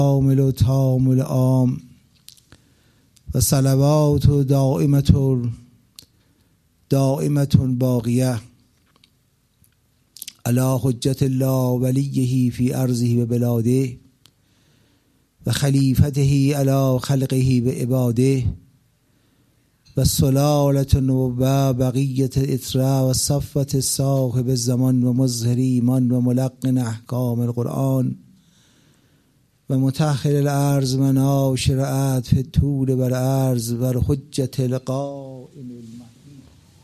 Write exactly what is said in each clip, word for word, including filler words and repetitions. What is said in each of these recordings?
عامل و تامل عام و صلوات و دائمت دائمت باقیه علی حجت الله ولیه فی ارضه و بلاده و خلیفته علی خلقه و عباده و سلالة النبوة بقیة الاطراء و صفوة صاحب الزمان و مظهر ایمان و ملقن احکام القرآن و متأخر الارض و ناشر عطف الطول بر ارض و حجت القائم المهدی.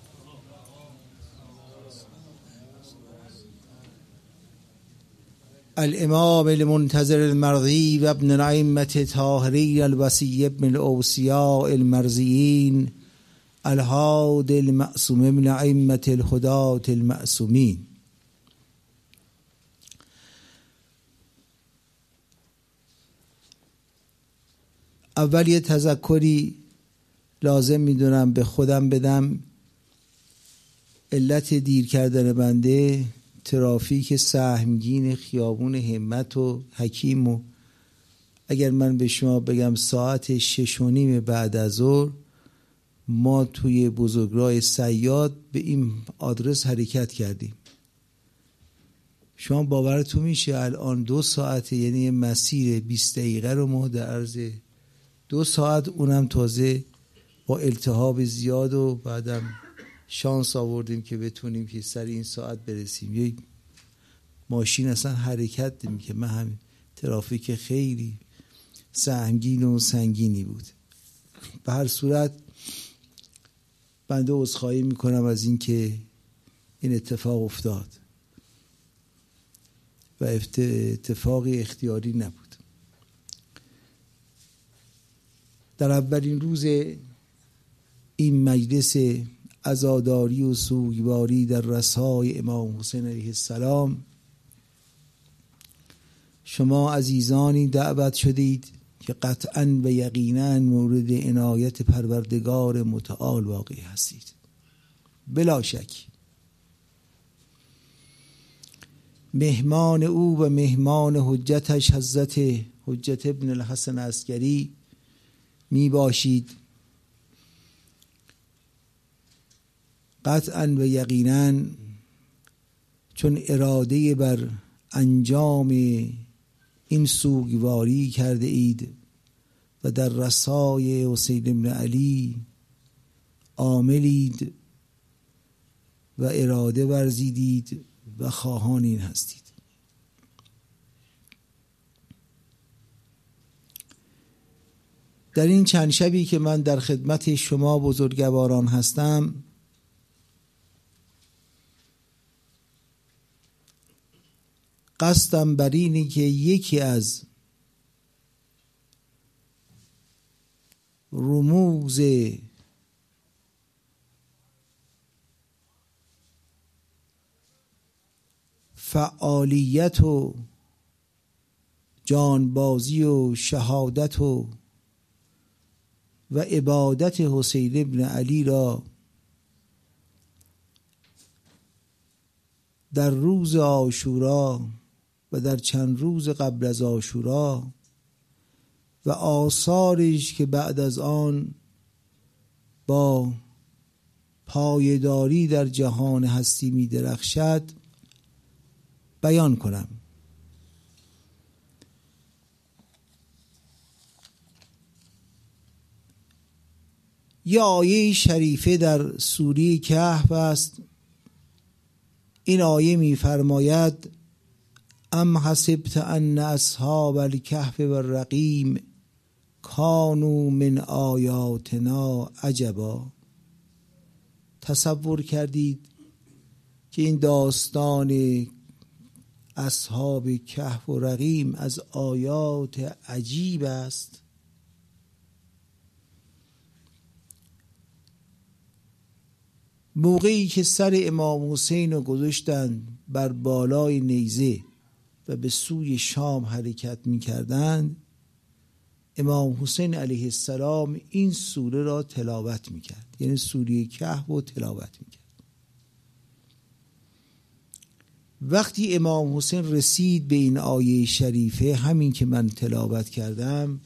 الامام المنتظر المرضی و ابن الائمة الطاهرین الوصی ابن الاوصیاء المرضیین الهادی المعصوم من ائمة الهداة المعصومین. اول یه تذکری لازم میدونم به خودم بدم. علت دیر کردن بنده ترافیک سهمگین خیابون همت و حکیم و اگر من به شما بگم ساعت شش و نیم بعد از ظهر ما توی بزرگراه صیاد به این آدرس حرکت کردیم. شما باورتون میشه الان دو ساعت، یعنی مسیر بیست دقیقه رو ما در عرض دو ساعت، اونم تازه با التهاب زیاد و بعدم شانس آوردیم که بتونیم که سر این ساعت برسیم. یک ماشین اصلا حرکت نمی که من همین ترافیک خیلی سهمگین و سنگینی بود. به هر صورت بنده عذرخواهی میکنم از این که این اتفاق افتاد و اتفاقی اختیاری نبود. در اولین روز این مجلس عزاداری و سوگواری در رسای امام حسین علیه السلام شما عزیزانی دعوت شدید که قطعاً و یقیناً مورد عنایت پروردگار متعال واقع هستید، بلا شک. مهمان او و مهمان حجتش حضرت حجت ابن الحسن عسکری می باشید. قطعاً و یقیناً چون اراده بر انجام این سوگواری کرده اید و در رسای حسین ابن علی عاملید و اراده ورزیدید و خواهان این هستید. در این چند شبی که من در خدمت شما بزرگواران هستم قصدم بر اینه که یکی از رموز فعالیت و جانبازی و شهادت و و عبادت حسین ابن علی را در روز عاشورا و در چند روز قبل از عاشورا و آثارش که بعد از آن با پایداری در جهان هستی می درخشد بیان کنم. یه آیه شریفه در سوره کهف است. این آیه می فرماید ام حسبت ان اصحاب الکهف و الرقیم کانوا من آیاتنا عجبا. تصور کردید که این داستان اصحاب کهف و رقیم از آیات عجیب است؟ موقعی که سر امام حسین رو گذاشتن بر بالای نیزه و به سوی شام حرکت می کردند، امام حسین علیه السلام این سوره را تلاوت می کرد، یعنی سوره کهف رو تلاوت می کرد. وقتی امام حسین رسید به این آیه شریفه، همین که من تلاوت کردم،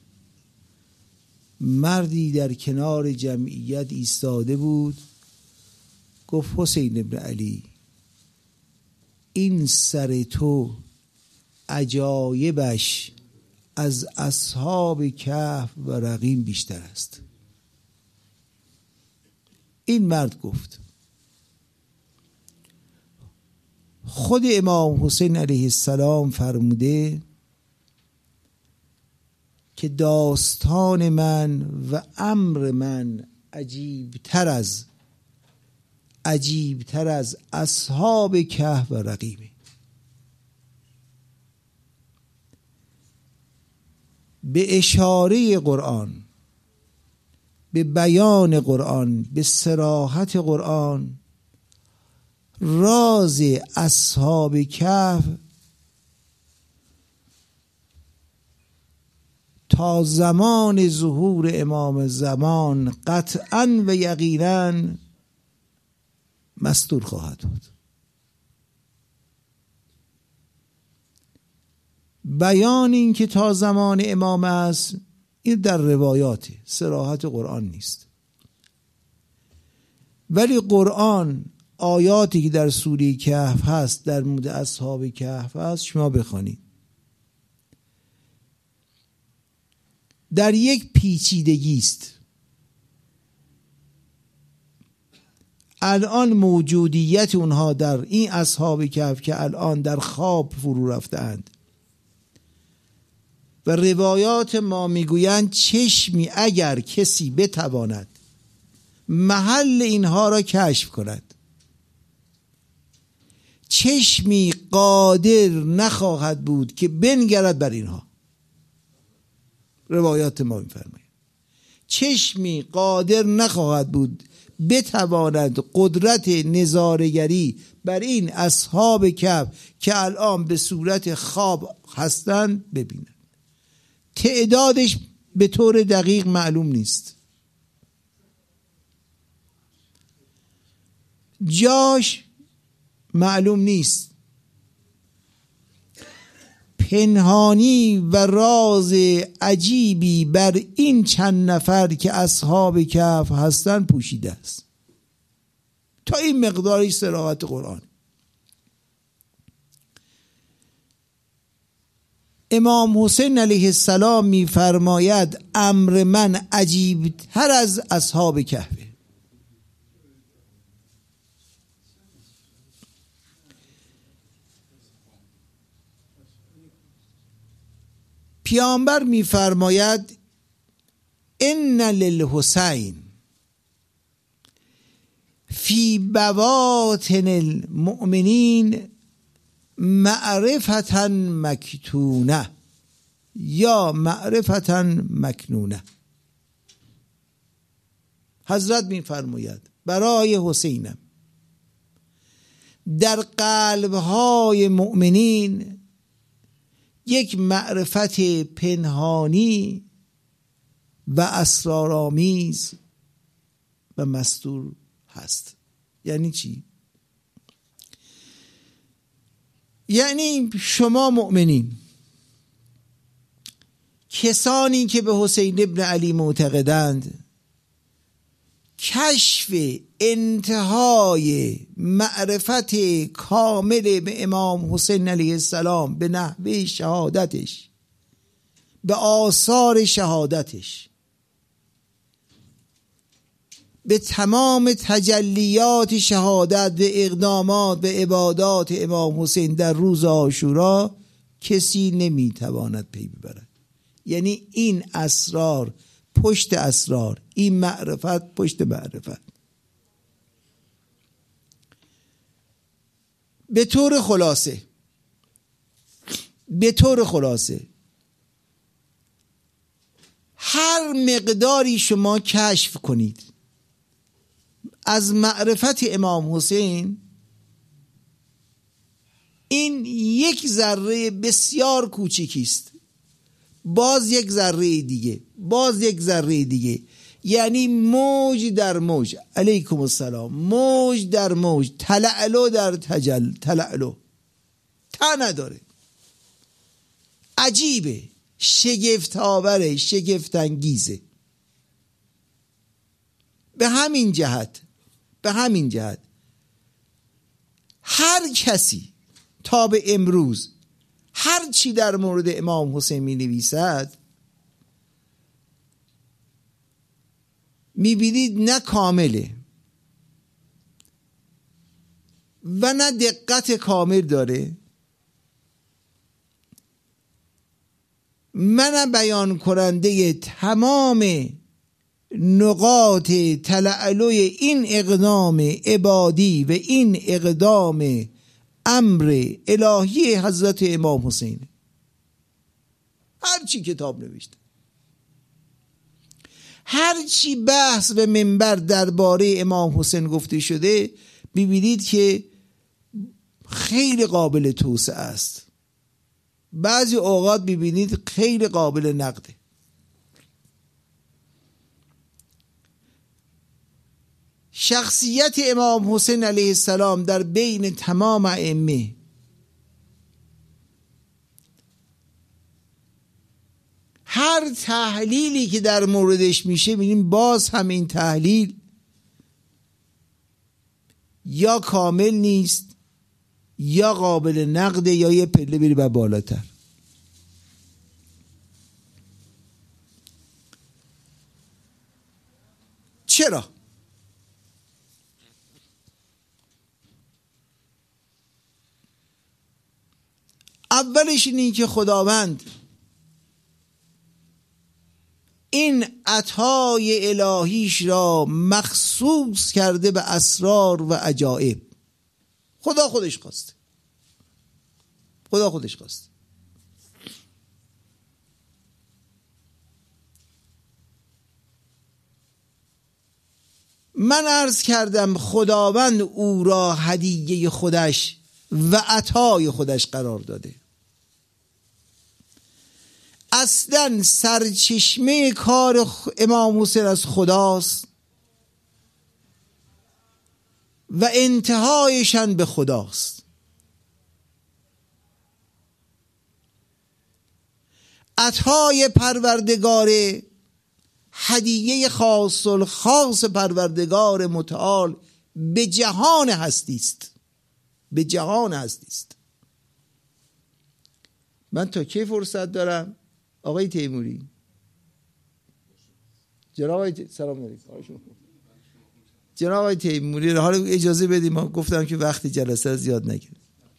مردی در کنار جمعیت ایستاده بود، گفت حسین ابن علی، این سر تو عجایبش از اصحاب کهف و رقیم بیشتر است. این مرد گفت. خود امام حسین علیه السلام فرموده که داستان من و امر من عجیبتر از عجیبتر از اصحاب کهف و رقیمه. به اشاره قرآن، به بیان قرآن، به صراحت قرآن، راز اصحاب کهف تا زمان ظهور امام زمان قطعاً و یقیناً مستور خواهد بود. بیان این که تا زمان امام است، این در روایات، صراحت قرآن نیست. ولی قرآن آیاتی که در سوره کهف هست، در مورد اصحاب کهف هست، شما بخوانید. در یک پیچیدگی است. الان موجودیت اونها در این اصحاب کهف که الان در خواب فرو رفتند و روایات ما میگویند چشمی اگر کسی بتواند محل اینها را کشف کند، چشمی قادر نخواهد بود که بنگرد بر اینها. روایات ما میفرماید چشمی قادر نخواهد بود بتواند قدرت نظاره‌گری بر این اصحاب کهف که الان به صورت خواب هستند ببیند. تعدادش به طور دقیق معلوم نیست، جاش معلوم نیست. پنهانی و راز عجیبی بر این چند نفر که اصحاب کهف هستند پوشیده است. تا این مقداری صراحت قرآن. امام حسین علیه السلام می فرماید امر من عجیب تر از اصحاب کهف. پیامبر می فرماید ان للحسین فی بواطن المؤمنین معرفتا مکتونه یا معرفتا مکنونه. حضرت می فرماید برای حسینم در قلبهای مؤمنین یک معرفت پنهانی و اسرارآمیز و مستور هست. یعنی چی؟ یعنی شما مؤمنین، کسانی که به حسین ابن علی معتقدند، کشف انتهای معرفت کامل به امام حسین علیه السلام به نحوه شهادتش، به آثار شهادتش، به تمام تجلیات شهادت، به اقدامات، به عبادات امام حسین در روز عاشورا کسی نمیتواند پی ببرد. یعنی این اسرار پشت اسرار، این معرفت پشت معرفت. به طور خلاصه به طور خلاصه هر مقداری شما کشف کنید از معرفت امام حسین، این یک ذره بسیار کوچکی است، باز یک ذره دیگه، باز یک ذره دیگه، یعنی موج در موج، علیکم السلام، موج در موج، تلعلو در تجل تلعلو، ته نداره. عجیبه، شگفت آوره، شگفت انگیزه. به همین جهت به همین جهت هر کسی تا به امروز هر چی در مورد امام حسین می نویسد می بینید نه کامله و نه دقت کامل داره من بیان کننده تمام نقاط تلألؤ این اقدام عبادی و این اقدام امر الهی حضرت امام حسین. هر چی کتاب نوشته، هر چی بحث و منبر درباره امام حسین گفته شده، ببینید که خیلی قابل توسعه است. بعضی اوقات ببینید خیلی قابل نقده. شخصیت امام حسین علیه السلام در بین تمام ائمه هر تحلیلی که در موردش میشه ببینیم باز همین تحلیل یا کامل نیست یا قابل نقده یا یه پله بری به بالاتر. چرا؟ اولش اینه که خداوند این عطای الهیش را مخصوص کرده به اسرار و عجایب. خدا خودش خواسته. خدا خودش خواسته. من عرض کردم خداوند او را هدیه خودش و عطای خودش قرار داده. اصلا سرچشمه کار امام حسین از خداست و انتهایشان به خداست. عطای پروردگار، هدیه خاص الخاص پروردگار متعال به جهان هستی است. به جهان هستی است. من تا کی فرصت دارم آقای تیموری؟ جناب آقای سلام علیکم. جناب آقای تیموری حالا اجازه بدیم، ما گفتم که وقتی جلسه زیاد نگیره.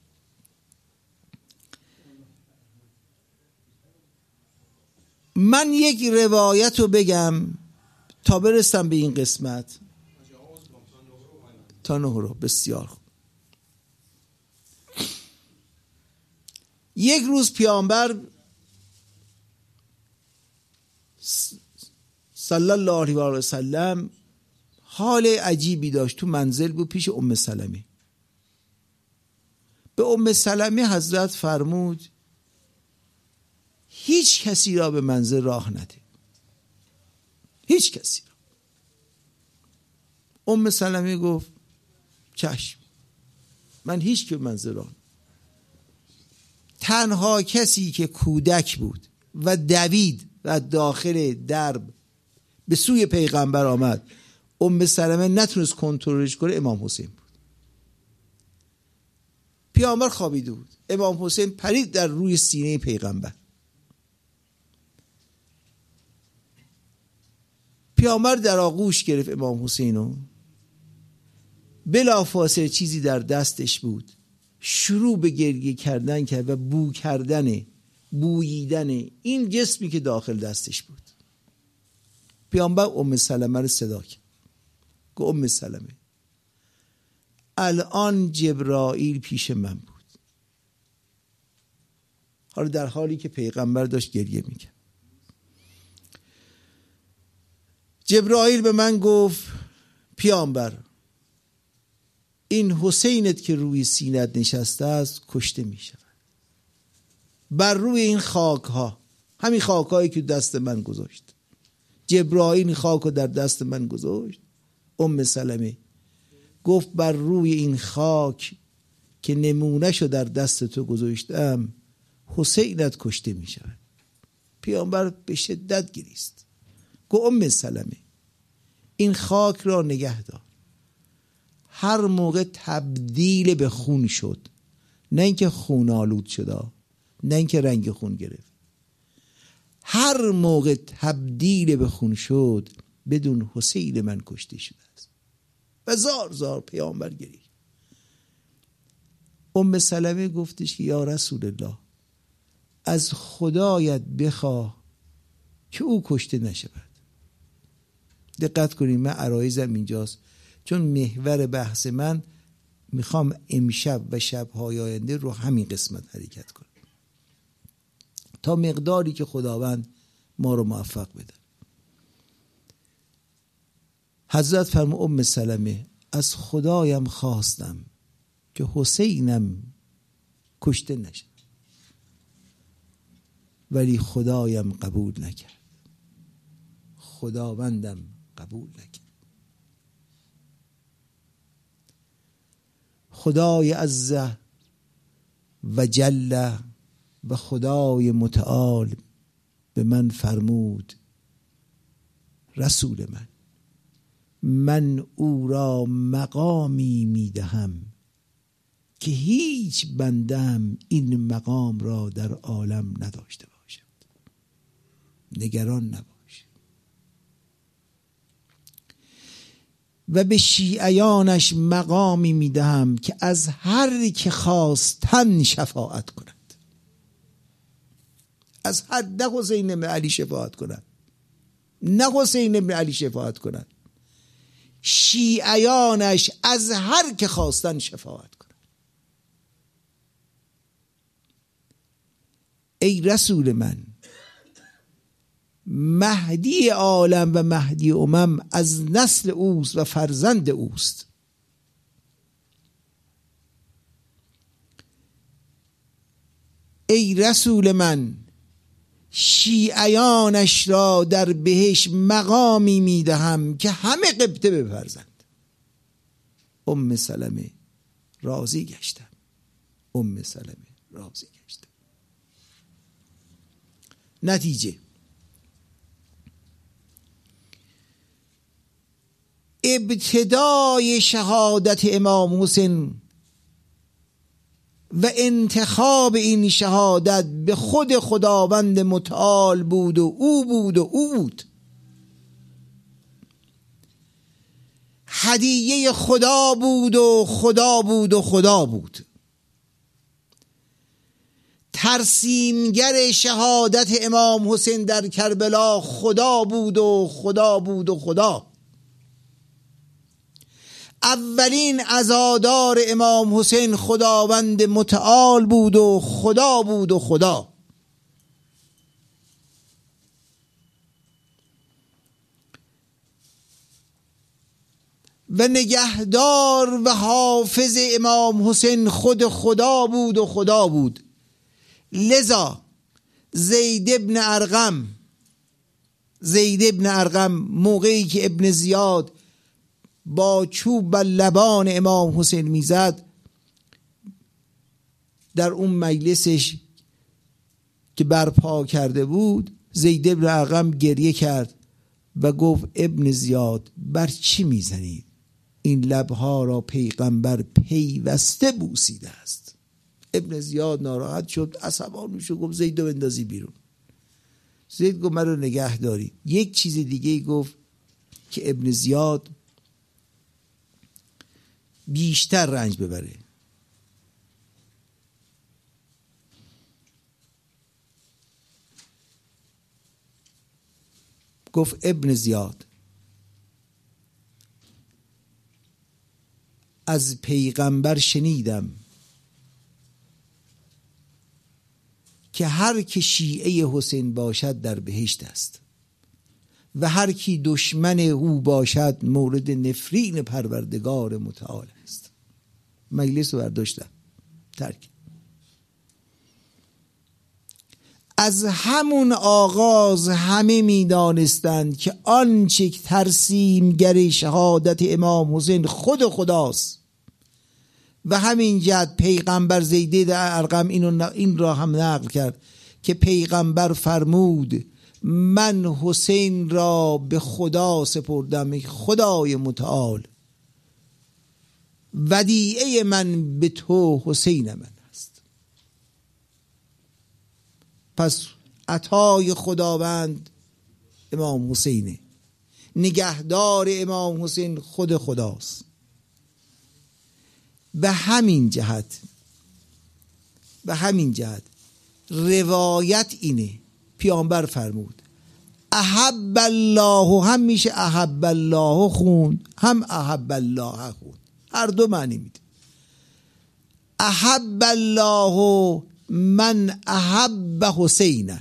من یک روایت رو بگم تا برسم به این قسمت. تا نه رو بسیار خوب. یک روز پیامبر صلی الله علیه و سلم حال عجیبی داشت. تو منزل بود پیش ام سلمه. به ام سلمه حضرت فرمود هیچ کسی را به منزل راه نده. هیچ کسی را. ام سلمه گفت چشم، من هیچ که به منزل راه نده. تنها کسی که کودک بود و دوید و داخل درب به سوی پیغمبر آمد، ام سلمه نتونست کنترلش کنه، امام حسین بود. پیامبر خوابیده بود، امام حسین پرید در روی سینه پیغمبر. پیامبر در آغوش گرفت امام حسینو، بلافاصله چیزی در دستش بود، شروع به گریه کردن کرد و بو کردن بوییدن این جسمی که داخل دستش بود. پیامبر ام سلمه رو صدا کرد، گفت ام سلمه الان جبرائیل پیش من بود. حالا در حالی که پیغمبر داشت گریه میکرد. جبرائیل به من گفت پیامبر این حسینت که روی سینت نشسته است کشته می شود. بر روی این خاک ها، همین خاک هایی که دست من گذاشت، جبرائیل این خاک رو در دست من گذاشت. ام سلمه گفت بر روی این خاک که نمونهشو در دست تو گذاشتم حسینت کشته می شود. پیامبر به شدت گریست. گفت ام سلمه این خاک را نگه دار. هر موقع تبدیل به خون شد، نه اینکه خون آلود شد، نه اینکه رنگ خون گرفت، هر موقع تبدیل به خون شد بدون حسین من کشته شده است. و زار زار پیامبر گرید. ام سلمه گفتش که یا رسول الله از خدایت بخواه که او کشته نشود. دقت کنید، من عرایزم اینجاست چون محور بحث من میخوام امشب و شب‌های آینده رو همین قسمت حرکت کنم تا مقداری که خداوند ما رو موفق بده. حضرت فرمود ام سلمه از خدایم خواستم که حسینم کشته نشه، ولی خدایم قبول نکرد. خداوندم قبول نکرد. خدای عز و جل و خدای متعال به من فرمود رسول من من او را مقامی میدهم که هیچ بندم این مقام را در عالم نداشته باشد. نگران نباش. و به شیعیانش مقامی میدهم که از هر که خواستن شفاعت کند. از هر، نه حسین ابن علی شفاعت کند، نه حسین ابن علی شفاعت کند، شیعیانش از هر که خواستن شفاعت کند. ای رسول من، مهدی عالم و مهدی امم از نسل اوست و فرزند اوست. ای رسول من، شیعیانش را در بهش مقامی میدهم که همه قبطه بپرزند. ام سلمه راضی گشتم. ام سلمه راضی گشتم. نتیجه ابتدای شهادت امام حسین و انتخاب این شهادت به خود خداوند متعال بود و او بود و او بود. هدیه خدا بود و خدا بود و خدا بود. ترسیمگر شهادت امام حسین در کربلا خدا بود و خدا بود و خدا. اولین عزادار امام حسین خداوند متعال بود و خدا بود و خدا. و نگهدار و حافظ امام حسین خود خدا بود و خدا بود. لذا زید ابن ارقم زید ابن ارقم موقعی که ابن زیاد با چوب بر لبان امام حسین میزد، در اون مجلسش که برپا کرده بود، زید ابن ارقم گریه کرد و گفت ابن زیاد بر چی میزنید؟ این لبها را پیغمبر پیوسته بوسیده است. ابن زیاد ناراحت شد، عصبانی شد، گفت زید رو بندازی بیرون. زید گفت من رو نگه داری. یک چیز دیگه گفت که ابن زیاد بیشتر رنج ببره. گفت ابن زیاد از پیغمبر شنیدم که هر که شیعه حسین باشد در بهشت است و هر کی دشمن او باشد مورد نفرین پروردگار متعال است. مجلس رو برداشتم، ترک. از همون آغاز همه می دانستند که آنچه ترسیمگر شهادت امام حسین خود خداست و همین جهت پیغمبر زید ارقم اینو این را هم نقل کرد که پیغمبر فرمود من حسین را به خدا سپردم، خدای متعال ودیعه من به تو حسین من است. پس عطای خداوند امام حسینه، نگهدار امام حسین خود خداست. به همین جهت به همین جهت روایت اینه، پیامبر فرمود احب الله، هم میشه احب الله خوند هم احب الله خوند، هر دو معنی میده. احب الله من احب حسینا،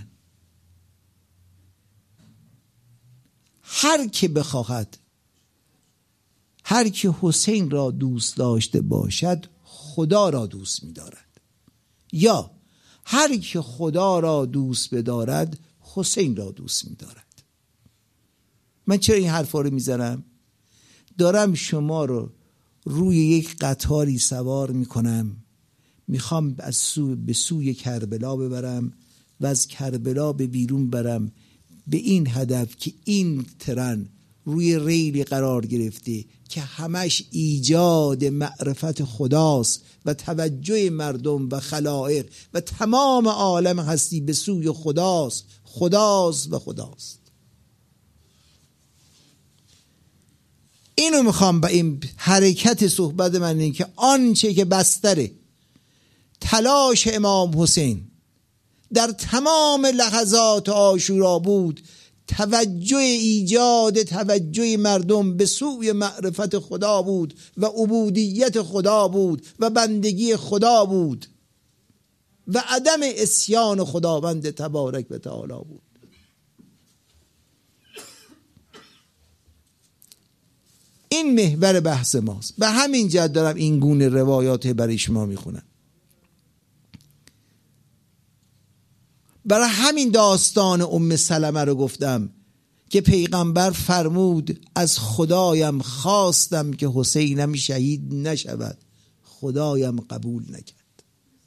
هر که بخواهد، هر که حسین را دوست داشته باشد خدا را دوست می‌دارد، یا هر که خدا را دوست بدارد حسین را دوست می‌دارد. من چرا این حرفا رو میزنم؟ دارم شما رو روی یک قطاری سوار میکنم، میخوام از سو به سوی کربلا ببرم و از کربلا به بیرون برم، به این هدف که این ترن روی ریلی قرار گرفته که همش ایجاد معرفت خداست و توجه مردم و خلائق و تمام عالم هستی به سوی خداست، خداست و خداست. اینو میخوام با این حرکت صحبت من این که آنچه که بستره تلاش امام حسین در تمام لحظات عاشورا بود، توجه ایجاد توجه مردم به سوی معرفت خدا بود و عبودیت خدا بود و بندگی خدا بود و عدم عصیان خداوند تبارک و تعالی بود. این محور بحث ماست. به همین جهت دارم این گونه روایات برای شما میخونم. برای همین داستان ام سلمه رو گفتم که پیغمبر فرمود از خدایم خواستم که حسینم شهید نشود، خدایم قبول نکرد.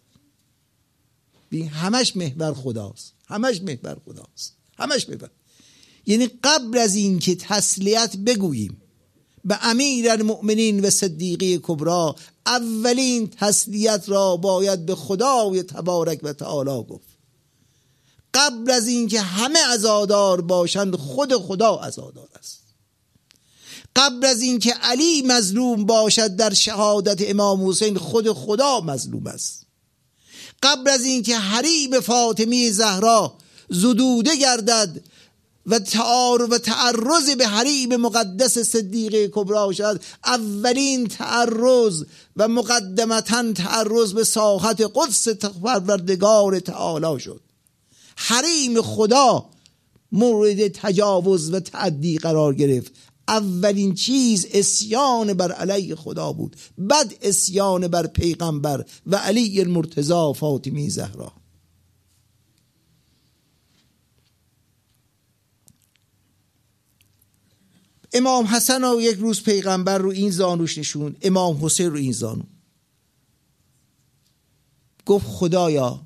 ببین همش محور خداست، همش محور خداست، همش محور. یعنی قبل از این که تسلیت بگوییم به امیرالمؤمنین و صدیقه کبرا، اولین تسلیت را باید به خدای تبارک و تعالی گفت. قبل از این که همه عزادار باشند خود خدا عزادار است. قبل از این که علی مظلوم باشد در شهادت امام حسین خود خدا مظلوم است. قبل از این که حریم فاطمه زهرا زدوده گردد و تعارض و تعرض به حریم مقدس صدیقه کبرا شد، اولین تعرض و مقدمتاً تعرض به ساحت قدس پروردگار تعالی شد. حریم خدا مورد تجاوز و تعدی قرار گرفت. اولین چیز عصیان بر علیه خدا بود، بعد عصیان بر پیغمبر و علی المرتضی فاطمی زهرا. امام حسن رو یک روز پیغمبر رو این زانوش نشون، امام حسین رو این زانو، گفت خدایا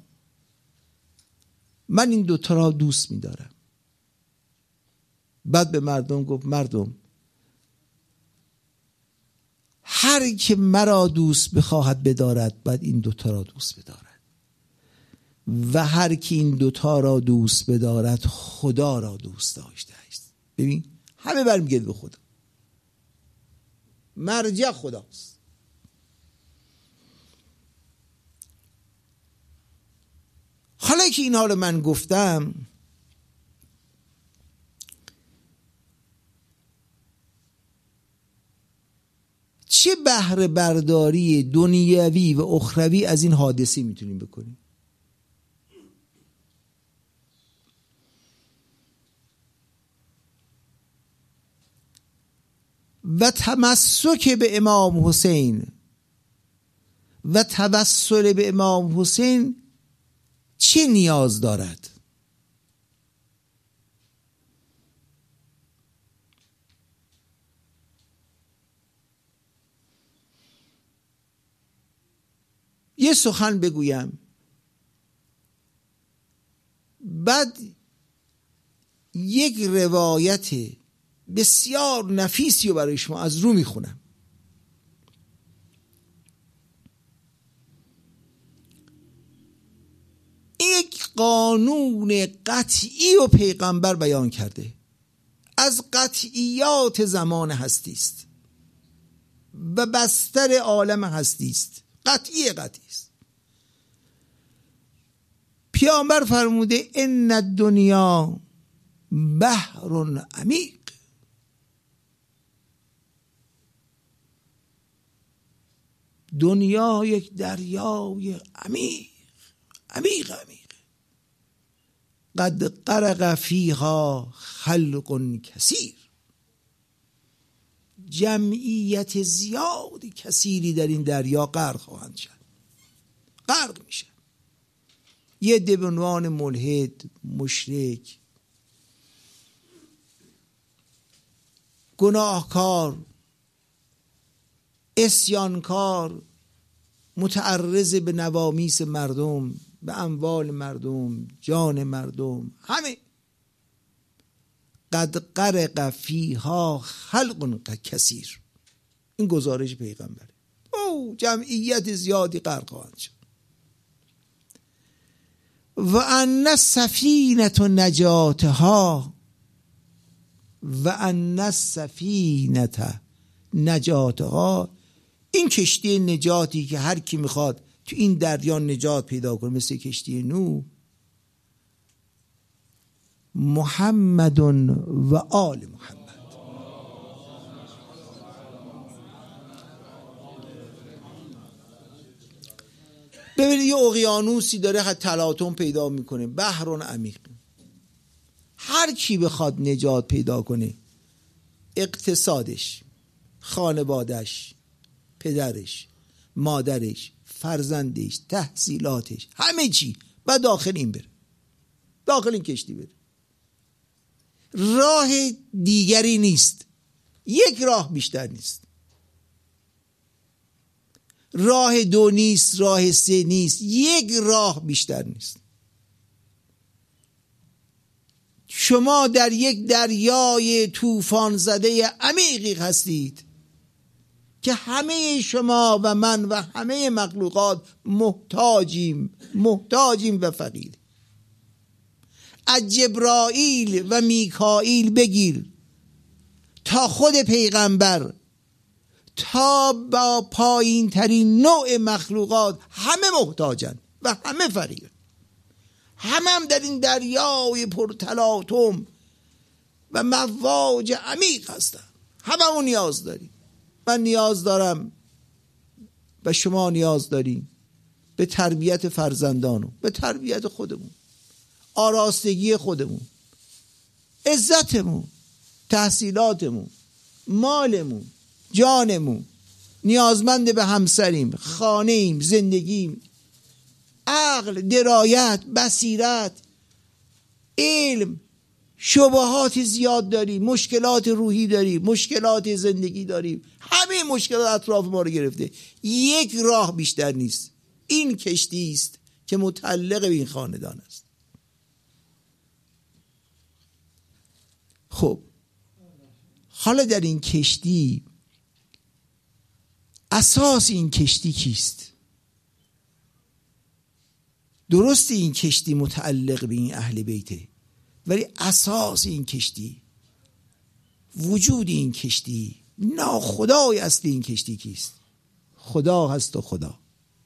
من این دوتا را دوست می‌دارم. بعد به مردم گفت مردم هر که مرا دوست بخواهد بدارد باید این دوتا را دوست بدارد و هر که این دوتا را دوست بدارد خدا را دوست داشته است. ببین همه برمیگرده به خدا، مرجع خداست. حالا که اینها رو من گفتم، چه بهره برداری دنیوی و اخروی از این حادثه میتونیم بکنیم؟ و تمسک به امام حسین و توسل به امام حسین چه نیاز دارد؟ یه سخن بگویم، بعد یک روایت بسیار نفیسی رو برای شما از رو میخونم. یک قانون قطعی و پیغمبر بیان کرده، از قطعیات زمان هستی است و بستر عالم هستی است، قطعی قطعی است. پیامبر فرموده ان الدنیا بحر عمیق، دنیا یک دریای عمیق عمیق عمیق، قد غرق فیها خلق کثیر، جمعیت زیادی کثیری در این دریا غرق خواهند شد، غرق میشه. یه عده به عنوان ملحد، مشرک، گناهکار، عصیانکار، متعرض به نوامیس مردم، به اموال مردم، جان مردم، همه. قد غرق فیها خلق کثیر، این گزارش پیغمبره. او جمعیت زیادی غرق خواهند شد. و ان سفینه نجاتها و ان سفینه نجاتها، این کشتی نجاتی که هر کی میخواد تو این دریا نجات پیدا کنه، مثل کشتی نوح، محمد و آل محمد. ببینید یه اقیانوسی داره خط تلاطم پیدا میکنه، بحر عمیق. هر کی بخواد نجات پیدا کنه، اقتصادش، خانوادش، پدرش، مادرش، فرزندش، تحصیلاتش، همه چی و داخل این بره، داخل این کشتی بره. راه دیگری نیست، یک راه بیشتر نیست، راه دو نیست، راه سه نیست، یک راه بیشتر نیست. شما در یک دریای طوفان زده عمیقی هستید که همه شما و من و همه مخلوقات محتاجیم محتاجیم و فقیر. از جبرائیل و میکائیل بگیر تا خود پیغمبر، تا با پایین ترین نوع مخلوقات، همه محتاجن و همه فقیر، همه هم در این دریای پرتلاطم و مواج عمیق هستن، همه اون نیاز داریم. من نیاز دارم و شما نیاز داریم به تربیت فرزندانو، به تربیت خودمون، آراستگی خودمون، عزتمون، تحصیلاتمون، مالمون، جانمون. نیازمند به همسریم، خانه‌ایم، زندگیم، عقل، درایت، بصیرت، علم. شبهات زیاد داریم، مشکلات روحی داریم، مشکلات زندگی داریم، همه مشکلات اطراف ما رو گرفته. یک راه بیشتر نیست، این کشتی است که متعلق به این خاندان است. خب حالا در این کشتی، اساس این کشتی کیست؟ درست این کشتی متعلق به این اهل بیته، ولی اساس این کشتی، وجود این کشتی، ناخدای اصلی این کشتی کیست؟ خدا هست و خدا.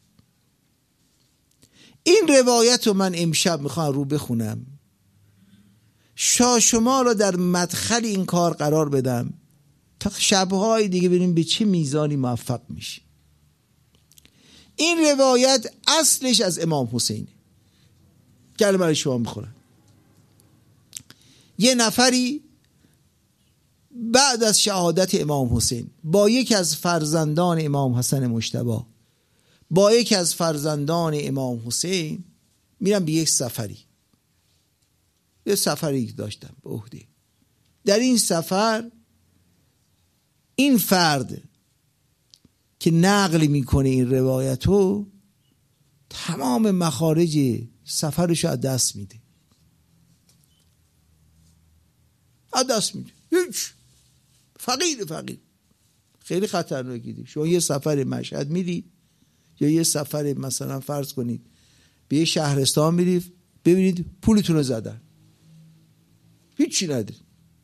این روایت رو من امشب میخوام رو بخونم، شا شما را در مدخل این کار قرار بدم تا شبهای دیگه ببینیم به چه میزانی موفق میشی. این روایت اصلش از امام حسینه. کلمه برای شما میخورم. یه نفری بعد از شهادت امام حسین با یکی از فرزندان امام حسن مجتبی، با یکی از فرزندان امام حسین میرم به یک سفری. یه سفری داشتم به عهده. در این سفر این فرد که نقل میکنه این روایتو تمام مخارج سفرش از دست میده، از دست میده، هیچ، فقیر فقیر. خیلی خطرناکی دی. شما یه سفر مشهد میرید یا یه سفر مثلا فرض کنید به یه شهرستان میرید، ببینید پولتون رو زدن، هیچی نداره.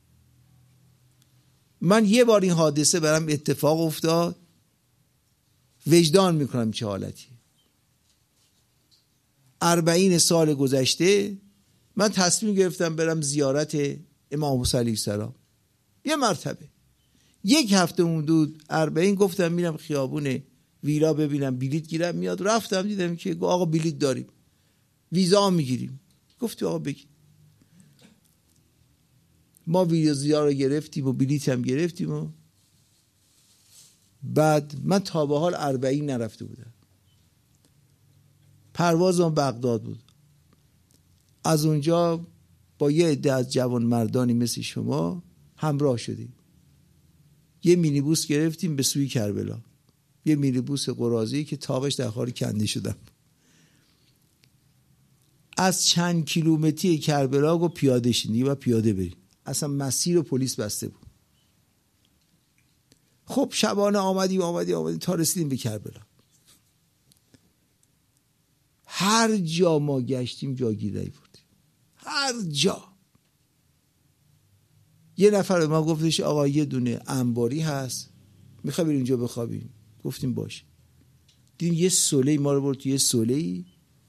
من یه بار این حادثه برام اتفاق افتاد، وجدان میکنم چه حالتی. اربعین سال گذشته من تصمیم گرفتم برم زیارت امام حسین علیه السلام یه مرتبه. یک هفته موندود اربعین، گفتم میرم خیابون ویلا ببینم بلیط گیرم میاد. رفتم دیدم که آقا بلیط داریم، ویزا میگیریم. گفت آقا بگی. ما ویزا رو گرفتیم و بلیط هم گرفتیم و بعد من تا به حال اربعین نرفته بودم. پروازم بغداد بود. از اونجا با یه عده از جوان مردانی مثل شما همراه شدیم. یه مینیبوس گرفتیم به سوی کربلا، یه مینیبوس قراضه‌ای که تاقش در حال کنده شدم. از چند کیلومتری کربلا گفت پیاده شدیم و پیاده بریم. اصلا مسیر رو پلیس بسته بود. خب شبانه آمدیم آمدیم آمدیم تا رسیدیم به کربلا. هر جا ما گشتیم جاگیر نیاوردیم، هر جا. یه نفر به ما گفتش آقا یه دونه انباری هست، میخوای بریم اینجا بخوابیم؟ گفتیم باشه. دیدیم یه سوله ما رو برد تو یه سوله،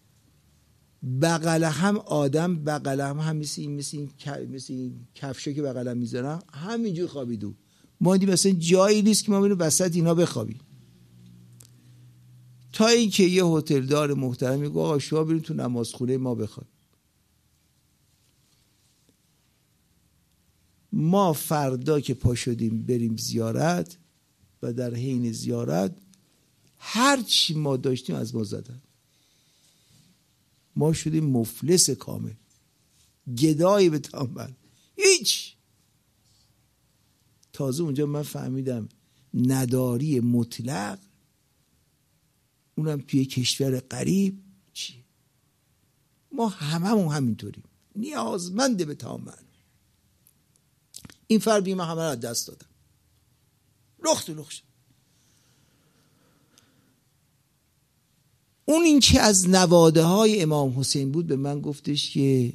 بغل هم آدم، بغل هم هم مثل این مثل این مثل این کفشا که بغل هم میذارن همینجوری خوابیدو. ما دیدیم مثلا جایی نیست که ما بریم وسط اینا بخوابیم. تا اینکه یه هتل دار محترمی گفت آقا شما بریم تو نمازخونه ما بخوابیم. ما فردا که پا شدیم بریم زیارت و در حین زیارت هر چی ما داشتیم از ما زدن. ما شدیم مفلس کامل، گدایی به تنبل، هیچ. تازه اونجا من فهمیدم نداری مطلق، اونم توی کشور غریب، چی؟ ما هممون همینطوریم، نیازمنده به تنبل. این فرد بیمه همه را دست دادم، لخت و لخت. اون این که از نواده های امام حسین بود به من گفتش که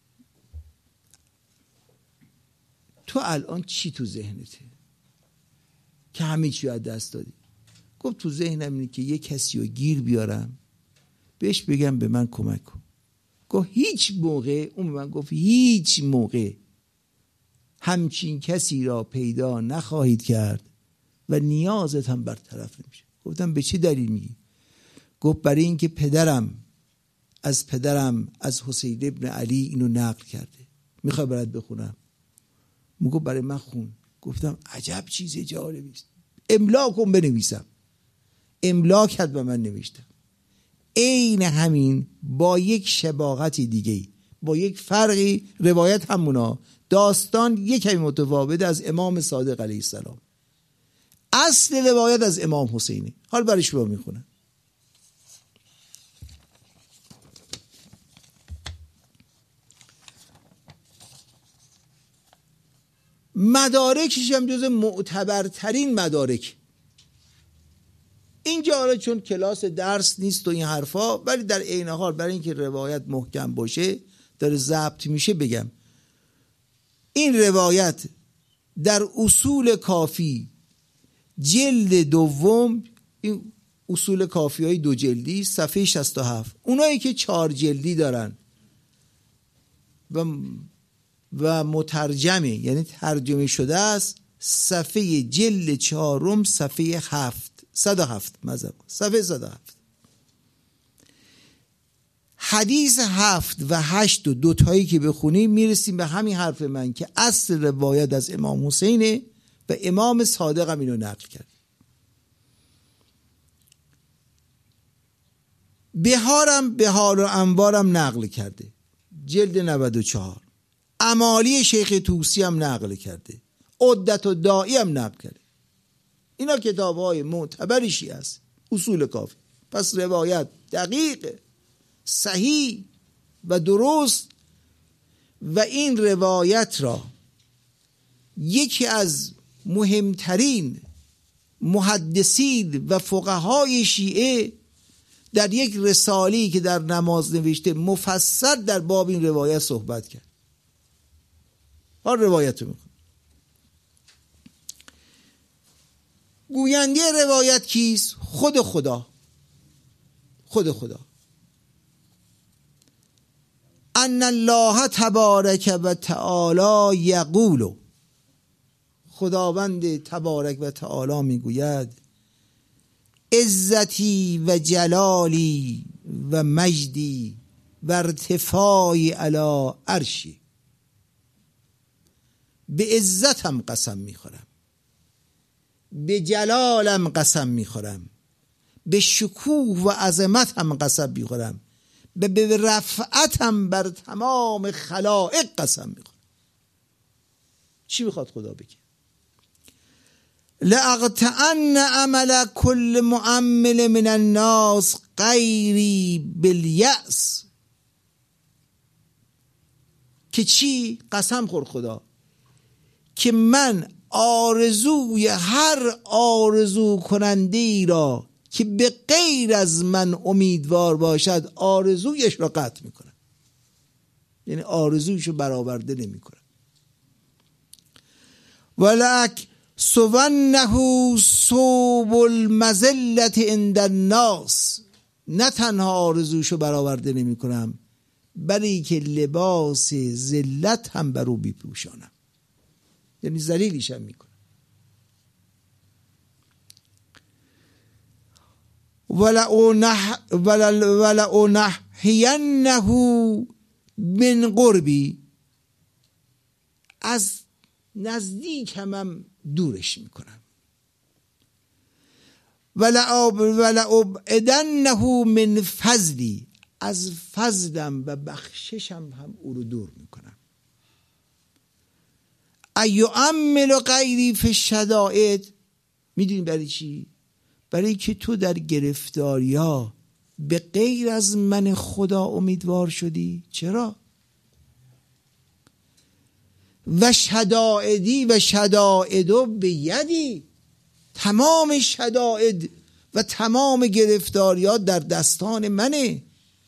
تو الان چی تو ذهنته که همه چی از دست دادی؟ گفت تو ذهنم اینه که یه کسی رو گیر بیارم بهش بگم به من کمک کن. گفت هیچ موقع، اون به من گفت هیچ موقع همچین کسی را پیدا نخواهید کرد و نیازت هم برطرف نمیشه. گفتم به چه دلیل میگی؟ گفت برای اینکه پدرم از پدرم از حسین ابن علی اینو نقل کرده، میخوای برات بخونم؟ میگه برای من خون. گفتم عجب چیز جالبی است، املا کن بنویسم. املا کرد و من نوشتم. عین همین با یک شباهت دیگه، با یک فرقی، روایت همونا، داستان یک کمی متفاوت از امام صادق علیه السلام. اصل روایت از امام حسینه. حال برای شما میخونم. مدارکش هم جز معتبرترین مدارک. اینجا حالا چون کلاس درس نیست و این حرفا، ولی در عین حال برای اینکه روایت محکم باشه داره ضبط میشه بگم. این روایت در اصول کافی جلد دوم، این اصول کافی های دو جلدی، صفحه شصت و هفت. اونایی که چهار جلدی دارن و و مترجمه یعنی ترجمه شده است، صفحه جلد چهارم صفحه هفت صد و هفت مذهب صفحه صد و هفت. حدیث هفت و هشت و دوتایی که بخونیم میرسیم به همین حرف من که اصل روایت از امام حسینه و امام صادق هم اینو نقل کرد. بهارم بهار و انوارم نقل کرده، جلد نود و چهار. امالی شیخ طوسی هم نقل کرده، عدت و دائی هم نقل کرده. اینا کتاب‌های معتبرشی است، اصول کافی. پس روایت دقیق، صحیح و درست. و این روایت را یکی از مهمترین محدثین و فقهای شیعه در یک رساله‌ای که در نماز نوشته مفصل در باب این روایت صحبت کرد. ها روایت رو میخونم. گوینده روایت کیست؟ خود خدا. خود خدا. ان الله تبارک و تعالی یقول، خداوند تبارک و تعالی میگوید عزتی و جلالی و مجدی و ارتفاعی علی عرشی. به عزتم قسم میخورم، به جلالم قسم میخورم، به شکوه و عظمتم قسم میخورم، به به رفعتم بر تمام خلائق قسم میخورم. چی میخواد خدا بگه؟ لأقطعن عمل كل مؤمل من الناس غیری بالیأس. که چی؟ قسم خور خدا که من آرزوی هر آرزو کننده ای را که به غیر از من امیدوار باشد آرزویش را قطع میکنم. یعنی آرزویش رو برآورده نمیکنم. ولک سونه صوب المذلت عند الناس. نه تنها آرزوشو برآورده نمی کنم بلکه که لباس ذلت هم بر او بپوشانم، یعنی ذلیلش هم می کنم. ولأنحینه من قربی. از نزدیک هم دورش میکنم. ولأبعدنه من فضلی. از فضلم و بخششم هم او رو دور میکنم. ایعمل غیری فی الشدائد. میدونی برای چی؟ برای که تو در گرفتاریا به غیر از من خدا امیدوار شدی. چرا؟ و شدائدی و شدائدو به یدی. تمام شدائد و تمام گرفتاریات در دستان منه،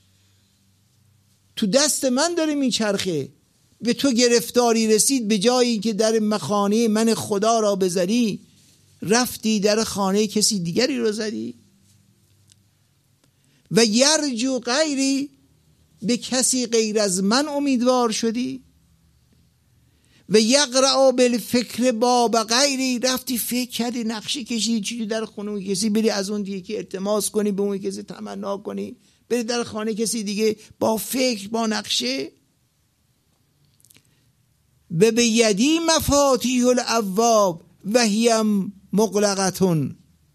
تو دست من داره میچرخه. به تو گرفتاری رسید، به جایی که در مخانه من خدا را بزنی رفتی در خانه کسی دیگری رو زدی. و یرجو غیری، به کسی غیر از من امیدوار شدی. و یقرأ بالفکر باب غیری، رفتی فکر کردی، نقشه کشیدی چیزی در خونه کسی، بری از اون دیگه که التماس کنی، به اون کسی تمنا کنی، بری در خانه کسی دیگه با فکر با نقشه. و به یدی مفاتیح الابواب و هیم مغلقتون.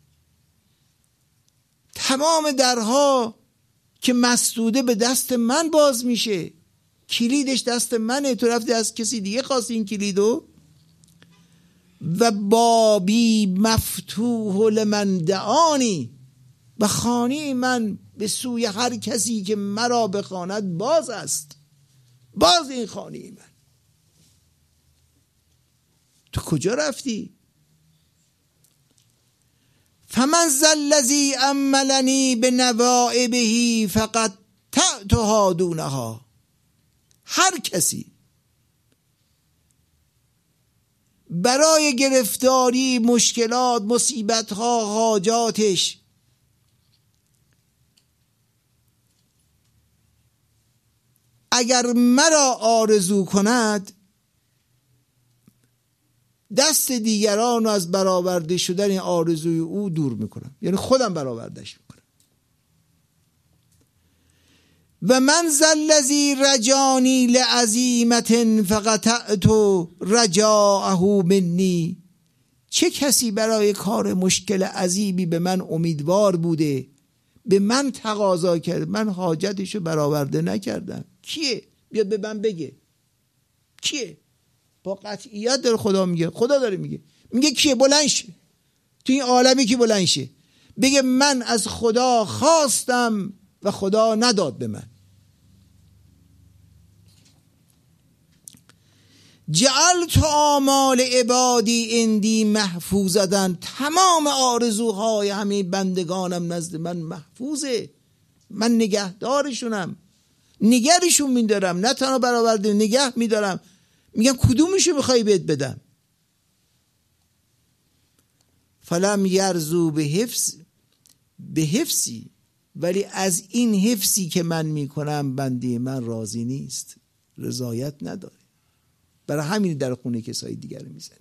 تمام درها که مسدوده به دست من باز میشه، کلیدش دست منه، تو رفتی از کسی دیگه خواستی این کلیدو. و بابی مفتوح لمن دعانی. و خانه من به سوی هر کسی که مرا بخواند باز است. باز این خانه من. تو کجا رفتی؟ فمن ذا الذی املنی بنوائبه فقد تعتها دونها. هر کسی برای گرفتاری، مشکلات، مصیبت‌ها، حاجاتش اگر مرا آرزو کند، دست دیگران رو از برآورده شدن آرزوی او دور میکنم، یعنی خودم برآوردش میکنم. و من ذا الذی رجانی لعزیمة فقطعت رجاءه منی. چه کسی برای کار مشکل عظیمی به من امیدوار بوده، به من تقاضا کرد، من حاجتشو برآورده نکردم. کیه؟ بیاد به من بگه کیه؟ با قطعیت داره خدا میگه، خدا داره میگه، میگه کیه؟ بلند شه تو این عالمی که بلند شه بگه من از خدا خواستم و خدا نداد به من. جعلت آمال عبادی اندی محفوظتن، تمام آرزوهای همه بندگانم نزد من محفوظه، من نگهدارشونم، نگرشون میدارم، نه تنها برآورده نگه میدارم. میگم کدومشو میخوای بهت بدم؟ فلم یرزو به حفظ به حفظی، ولی از این حفظی که من میکنم بنده من راضی نیست، رضایت نداره، برای همین در خونه کسای دیگر میزنه.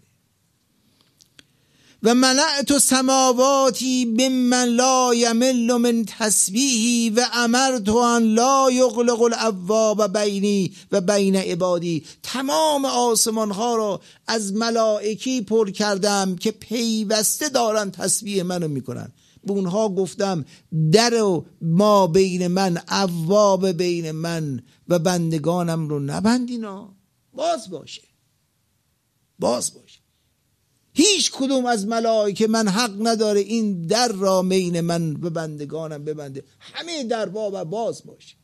و منعت سماواتی بمن لا یمل من تسبیحی و امرت ان لا یغلق الابواب بینی و بین عبادی، تمام آسمان ها رو از ملائکی پر کردم که پیوسته دارن تسبیح منو میکنن. به اونها گفتم در و ما بین من، ابواب بین من و بندگانم رو نبندینا، باز باشه، باز باشه. هیچ کدوم از ملائکه من حق نداره این در را بین من و بندگانم ببنده، همه در باب باز باشه.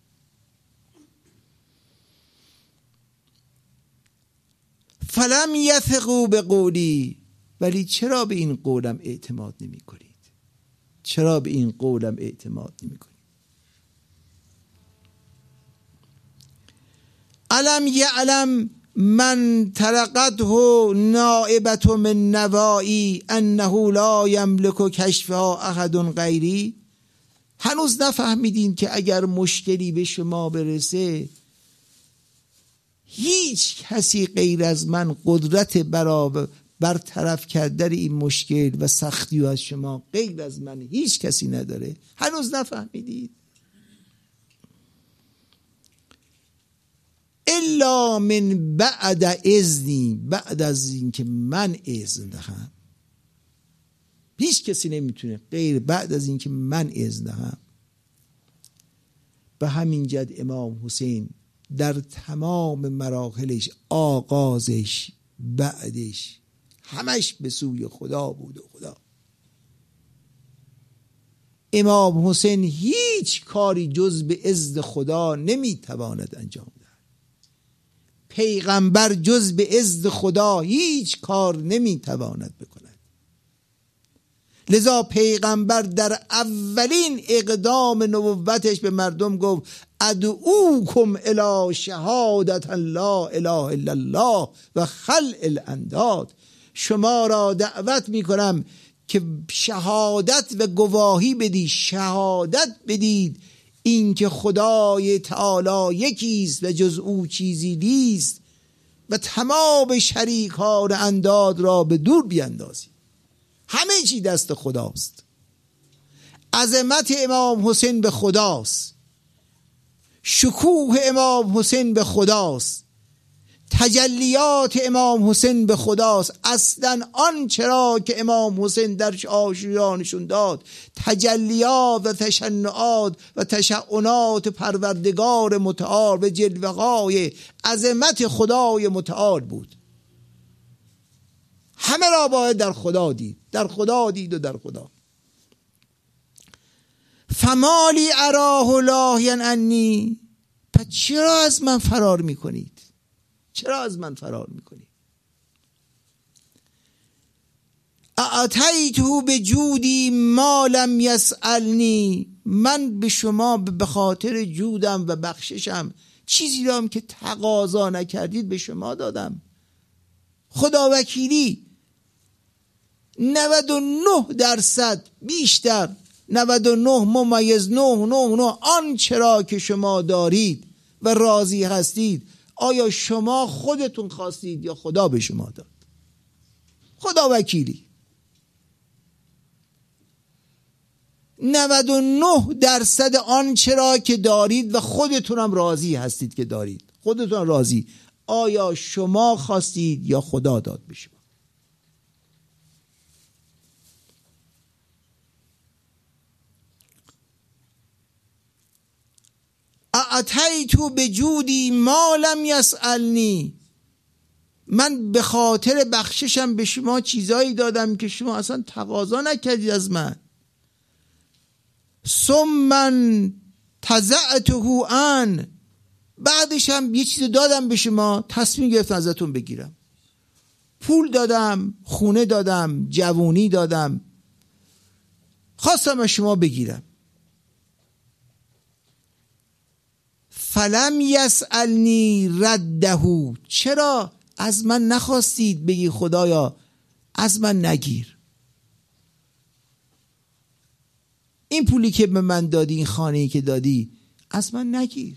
فلم یثقوا به قولی، ولی چرا به این قولم اعتماد نمی کنید؟ چرا به این قولم اعتماد نمی کنید؟ علم یعلم من ترقته نائبت من نوایی انه لا یملک کشفها احد غیری. هنوز نفهمیدین که اگر مشکلی به شما برسه هیچ کسی غیر از من قدرت برابر برطرف کردن این مشکل و سختی از شما غیر از من هیچ کسی نداره. هنوز نفهمیدید؟ الا من بعد اذنی، بعد از این که من اذن دهم. هیچ کسی نمیتونه غیر بعد از این که من اذن دهم. به همین جد امام حسین در تمام مراحلش، آغازش، بعدش، همش به سوی خدا بود و خدا. امام حسین هیچ کاری جز به اذن خدا نمیتواند انجام دهد. پیغمبر جز به اذن خدا هیچ کار نمیتواند بکند. لذا پیغمبر در اولین اقدام نبوتش به مردم گفت ادعوکم الی شهادت لا اله الا الله و خلع الانداد. شما را دعوت میکنم که شهادت و گواهی بدید، شهادت بدید این که خدای تعالی یکیست و جز او چیزی نیست و تمام شریکان انداد را به دور بیندازید. همه چی دست خداست. عظمت امام حسین به خداست، شکوه امام حسین به خداست، تجلیات امام حسین به خداست. اصلا آن چرا که امام حسین در آشورا نشون داد، تجلیات و تشنعات و تشعنات پروردگار متعال و جلوه های عظمت خدای متعال بود. همه را باید در خدا دید، در خدا دید و در خدا. فمالی اراه لاهیا عنی، پس چرا از من فرار میکنید؟ چرا از من فرار میکنید؟ اعطیته به جودی ما لم یسألنی، من به شما به خاطر جودم و بخششم چیزی دارم که تقاضا نکردید به شما دادم. خدا وکیلی نود و نه درصد بیشتر، نود و نه ممیز نه نه نه آن چرا که شما دارید و راضی هستید، آیا شما خودتون خواستید یا خدا به شما داد؟ خدا وکیلی نود و نه درصد آن چرا که دارید و خودتونم راضی هستید که دارید، خودتون راضی، آیا شما خواستید یا خدا داد به شما؟ اعطیتو به جودی ما لم یسألنی، من به خاطر بخششم به شما چیزایی دادم که شما اصلا تقاضا نکردید از من. ثم تزعته ان، بعدش هم یه چیز دادم به شما، تصمیم گرفتم ازتون بگیرم. پول دادم، خونه دادم، جوونی دادم، خواستم از شما بگیرم. فلم یسألنی رده، چرا از من نخواستید بگی خدایا از من نگیر؟ این پولی که به من دادی، این خانه‌ای که دادی، از من نگیر.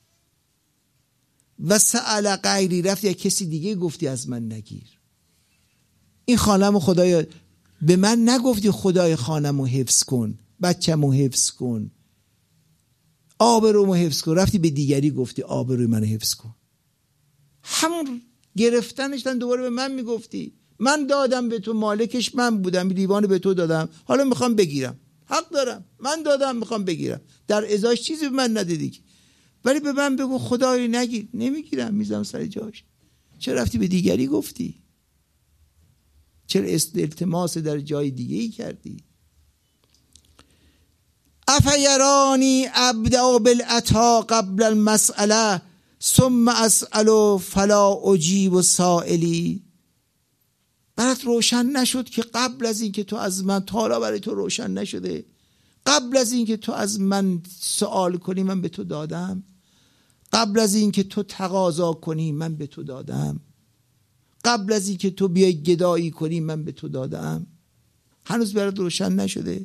و سأل غیری، رفتی یا کسی دیگه گفتی از من نگیر. این خانه‌مو خدایا به من نگفتی خدای خانه‌مو حفظ کن، بچه‌مو حفظ کن، آبرومو حفظ کن، رفتی به دیگری گفتی آبروی منو حفظ کن. همون گرفتنش دوباره به من میگفتی من دادم به تو، مالکش من بودم، دیوانه به تو دادم، حالا میخوام بگیرم، حق دارم، من دادم میخوام بگیرم، در ازاش چیزی به من ندیدی، ولی به من بگو خدای نگیر. نمیگیرم، میذارم سر جاش. چرا رفتی به دیگری گفتی؟ چرا التماس در جای دیگه ای کردی؟ افیرانی ابدأ بالعطا قبل المسأله ثم اسأل فلا اجیب سائلی. برات روشن نشد که قبل از این که تو از من، تا حالا برای تو روشن نشده، قبل از این که تو از من سوال کنی من به تو دادم، قبل از این که تو تقاضا کنی من به تو دادم، قبل از این که تو بیای گدایی کنی من به تو دادم. هنوز برات روشن نشده؟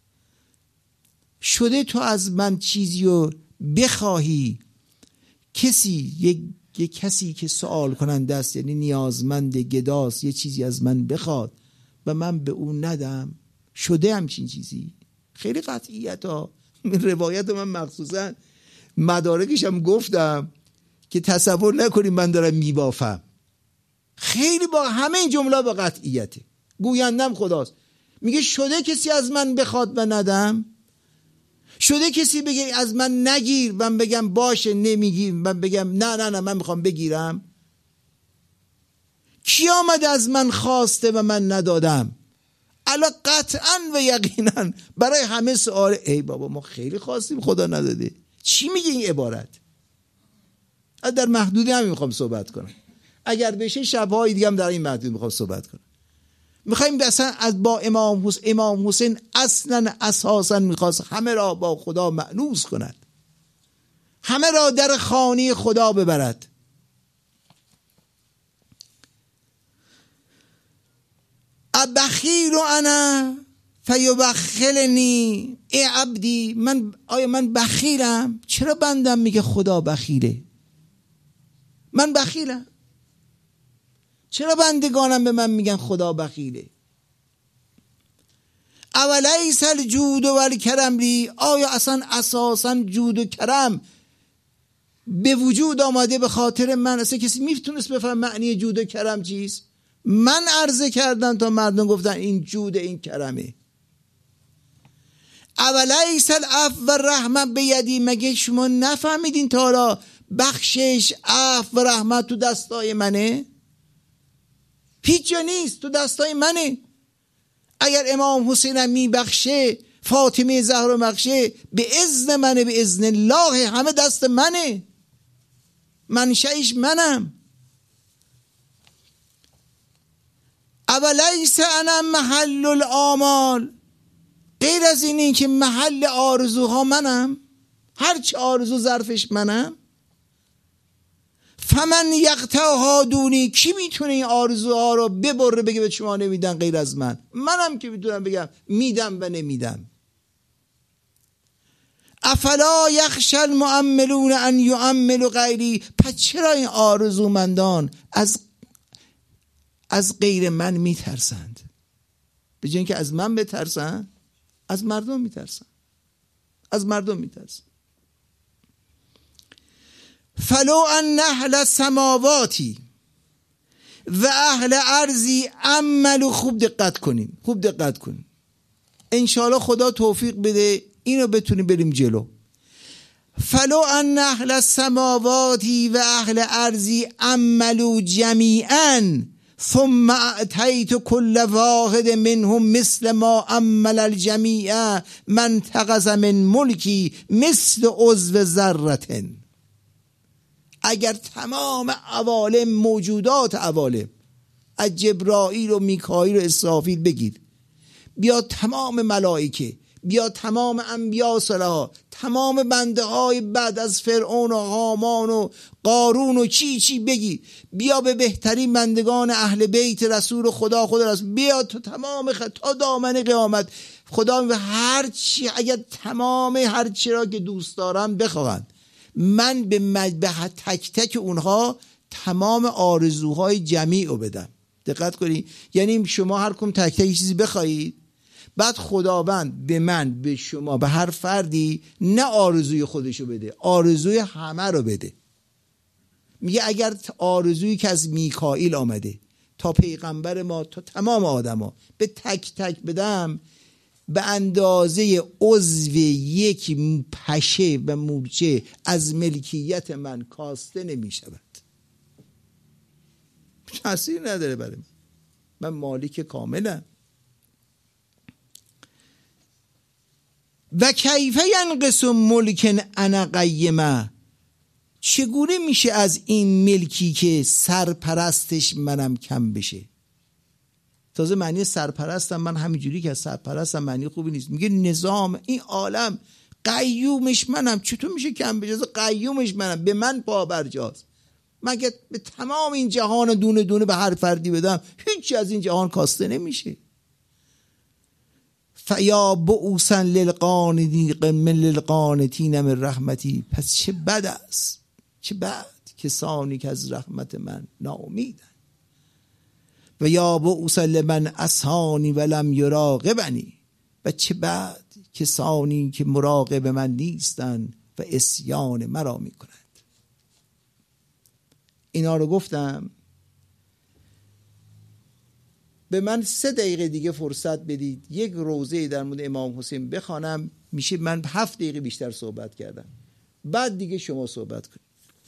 شده تو از من چیزی رو بخواهی، کسی یک یک کسی که سوال کننده است، یعنی نیازمند، گداست، یه چیزی از من بخواد و من به اون ندم. شده همچین چیزی؟ خیلی قطعیت ها. روایت من مخصوصا مدارکش هم گفتم که تصور نکنید من دارم میبافم، خیلی با همه این جمله با قطعیته. گویندم خداست، میگه شده کسی از من بخواد و ندم، شده کسی بگه از من نگیر من بگم باشه نمیگیر، من بگم نه نه نه من میخوام بگیرم. کی آمده از من خواسته و من ندادم؟ الا قطعا و یقینا برای همه سوال ای بابا ما خیلی خواستیم خدا نداده. چی میگه این عبارت؟ در محدودی همین میخوام صحبت کنم، اگر بشه شبهای دیگه هم در این محدود میخوام صحبت کنم. میخوایم اصلا از با امام حسین، امام حسین اصلا اساسا میخواست همه را با خدا مأنوس کند، همه را در خانه خدا ببرد. ابخیل انا فیبخلنی، ای عبدی من، آیا من بخیلم؟ چرا بندم میگه خدا بخیله؟ من بخیلم؟ چرا بندگانم به من میگن خدا بخیله؟ اولیس الجود والکرم لی، آیا اصلا اساسا جود و کرم به وجود آمده به خاطر من؟ اصلا کسی میتونست بفهم معنی جود و کرم چیست؟ من عرضه کردم تا مردم گفتن این جود این کرمه. اولیس العفو و رحمت بیدی، مگه شما نفهمیدین تا حالا بخشش، عفو و رحمت تو دستای منه؟ هیچ جا نیست، تو دستای منه. اگر امام حسینم میبخشه، فاطمه زهرا بخشه، به اذن منه، به اذن الله، همه دست منه، منشأش منم. اولیس انا محل الآمال، غیر از این این که محل آرزوها منم، هر چه آرزو ظرفش منم. فمن یقطعها دونی، کی میتونه این آرزوها رو ببره بگه به شما نمیدن غیر از من؟ منم که میتونم بگم میدم و نمیدم. افلا یخشی المؤملون ان یؤملوا غیری، پس چرا این آرزومندان از از غیر من میترسند؟ به جای اینکه از من بترسن، از مردم میترسن، از مردم میترسن. فلو ان اهل السماواتی و اهل ارضی عملوا، خوب دقت کنین، خوب دقت کنین، انشاءالله خدا توفیق بده اینو بتونیم بریم جلو. فلو ان اهل السماواتی و اهل ارضی عملوا جمیعا ثم اعطیت کل واحد منهم مثل ما عمل الجمیع من تقص من ملکی مثل عضو ذره. اگر تمام عوالم، موجودات عوالم، از جبرائیل و میکائیل و اسرافیل بگیر، بیا تمام ملائکه، بیا تمام انبیا و صالحا، تمام بنده های بعد از فرعون و هامان و قارون و چی چی بگی، بیا به بهترین بندگان اهل بیت رسول خدا خدا رسول، بیا تو تمام خ... تا دامن قیامت خدا و هر چی، اگر تمام هر چی را که دوست دارم بخواهند، من به مجبه تک تک اونها تمام آرزوهای جمیع رو بدم. دقت کنید، یعنی شما هر کم تک تک چیزی بخواهید، بعد خداوند به من، به شما، به هر فردی نه آرزوی خودشو بده، آرزوی همه رو بده. میگه اگر آرزویی که از میکائیل آمده تا پیغمبر ما تا تمام آدما به تک تک بدم، به اندازه عضو یک پشه و مورچه از ملکیت من کاسته نمی شود. تأثیر نداره برای من، من مالک کاملم. و کیف ینقص ملک انا قیمه، چگونه میشه از این ملکی که سرپرستش منم کم بشه؟ تازه معنی سرپرستم من همینجوری که سرپرستم معنی خوبی نیست. میگه نظام این عالم قیومش منم، چطور میشه کم بشه؟ قیومش منم، به من پابرجاست. مگه به تمام این جهان دونه دونه به هر فردی بدم، هیچی از این جهان کاسته نمیشه. فیا بعوسا للقانتین من للقانتین من رحمتی، پس چه بد است، چه بد کسانی که از رحمت من ناامیدن. و یا بعوسا لمن عصانی ولم یراقبنی، و چه بد کسانی که مراقب من نیستن و عصیان مرا میکنند. اینا رو گفتم. به من سه دقیقه دیگه فرصت بدید یک روزه در مورد امام حسین بخوانم، میشه من هفت دقیقه بیشتر صحبت کردم، بعد دیگه شما صحبت کنید.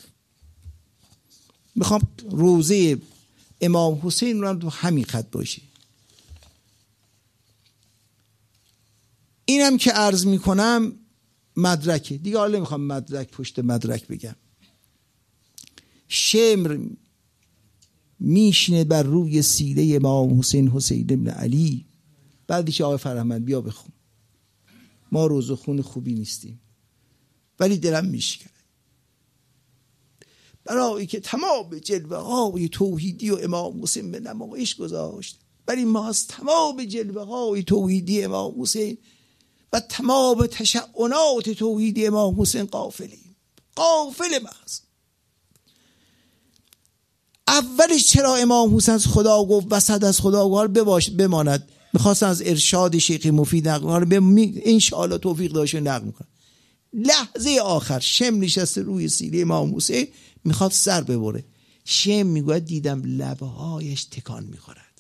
میخوام روزه امام حسین رو تو همین خط باشه. اینم که عرض میکنم مدرکه دیگه، حالا میخوام مدرک پشت مدرک بگم. شمر میشینه بر روی سینه امام حسین حسین ابن علی، بعدش آقای فرهمند بیا بخون، ما روزه خون خوبی نیستیم ولی دلم میشکنه برای که تمام جلوه های توحیدی و امام حسین به نمایش گذاشت، ولی ما از تمام جلوه های توحیدی امام حسین و تمام تشعنات توحیدی امام حسین غافلیم، غافل محض. اولش چرا امام حسین از خدا گفت وسط از خدا گفت بباش بماند، میخواستن از ارشاد شیخ مفید نقل کنه، ان شاء الله توفیق داشته نقل میکنه. لحظه آخر شم نشسته روی سینه امام حسین میخواد سر ببره، شم میگه دیدم لبهایش تکان میخورد،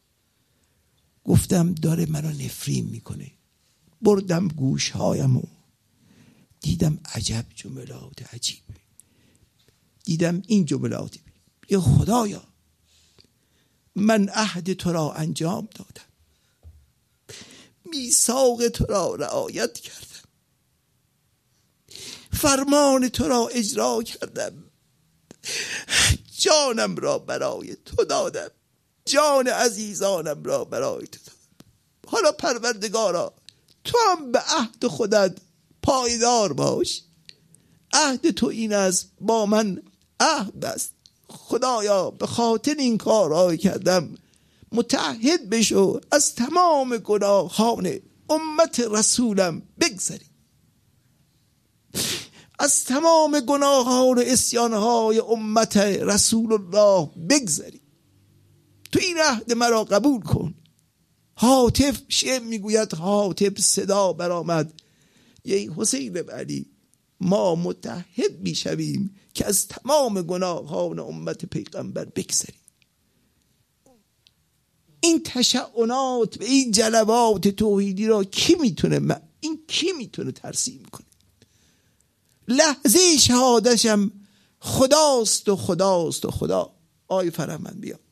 گفتم داره منو نفرین میکنه. بردم گوشهایمو، دیدم عجب جملات عجیبه، دیدم این جملاتی، یا خدایا من عهد تو را انجام دادم، میثاق تو را رعایت کردم، فرمان تو را اجرا کردم، جانم را برای تو دادم، جان عزیزانم را برای تو دادم. حالا پروردگارا تو هم به عهد خودت پایدار باش، عهد تو این است با من عهد است. خدایا به خاطر این کارهای کردم متعهد بشو از تمام گناهان امت رسولم بگذری، از تمام گناهان و عصیانهای امت رسول الله بگذری، تو این عهد مرا قبول کن. هاتف شعر میگوید هاتف صدا برآمد، یه حسین بن علی ما متحد میشویم که از تمام گناهان امت پیغمبر بگذری. این تشعنات و این جلوات توحیدی را کی میتونه، این کی میتونه ترسیم کنه؟ لحظه شهادتشم خداست و خداست و خدا. آی فرهمند بیا.